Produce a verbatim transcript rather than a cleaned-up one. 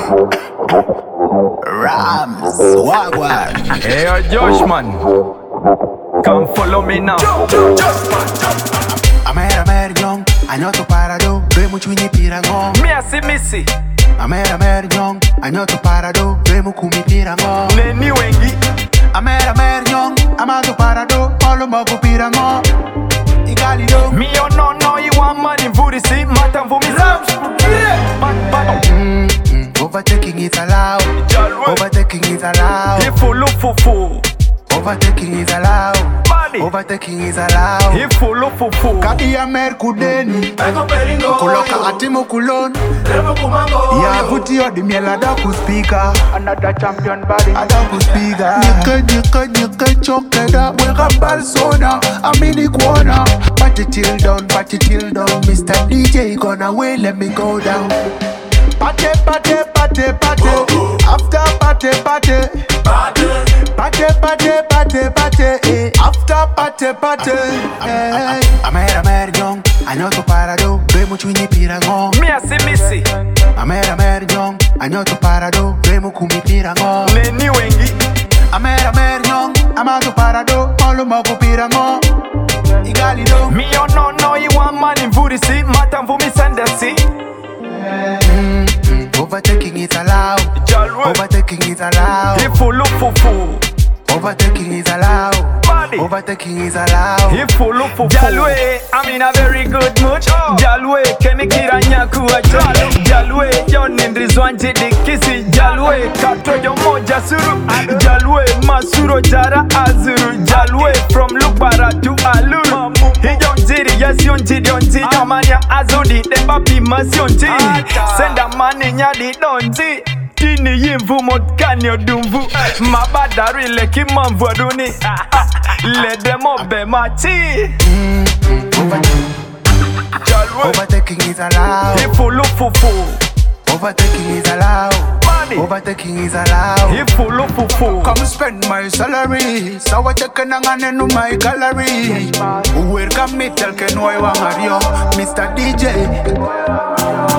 Rams, Wagwan. Hey, yo, Josh, man. Come follow me now. Amera mer young, anyoto parado, dwemu chunyi pirango. Missy, missy. Amera mer young, anyoto parado, dwemu kumi pirango. Neni wengi. Amera mer young, amato parado, olo mogo pirango. Igali do. Me yo no no, you want money for the see, matam for me Rams. Mm, mm, overtaking is allowed. Overtaking is allowed. He follow fufu. Overtaking is allowed. Money. Overtaking is allowed. He follow fufu. Kabi ya mer kudeni. Kuloka atimu kulon. Ya vuti odi miela daku speaker. Another champion body. Adaku speaker. Nyeke nyeke nyeke chokeda. Weka bal soda. Amini kuona. Party till down, party till down. Mister D J gonna way, let me go down. Party, party, party, party. After party, party. Party, party, party, party. Eh. After party, party. Eh. Amera mer young, anyoto parado, dwemu chunyi pirango. Missy, missy. Amera mer young, anyoto parado, dwemu kumi pirango. Neni wengi. Amera mer young, amato parado, olo mogo pirango. Igali do. Me yo no no, you want money for the see, matam for me send them see. Mm, mm, overtaking is allowed. Jalwe. Overtaking is allowed. He follow fufu. Overtaking is allowed. Money. Overtaking is allowed. He follow fufu. Jalwe, I'm in a very good mood. Jalwe, kemi kiranya kuwa jalo. Jalwe, yo nindrizwanje dikisi. Jalwe, kato yo moja suru. Jalwe, masuro jara azuru. Jalwe, from Lukbara to Aluru. Hiyo njiri, yes yon njiri yon njiri. Yomanya azudi, demba pima syon njiri. Senda mani nyadi donji. Kini yimvu motkani odumvu. Mabadari leki mamvu aduni. Let them up be machi. Mm, mm, overtaking. Overtaking is allowed. He follow fufu. Overtaking is allowed. Money. Overtaking is allowed. He follow fufu. Come spend my salary. Sawa cheke nangane no my gallery. Welcome me tell Kenway Wangario, Mister D J.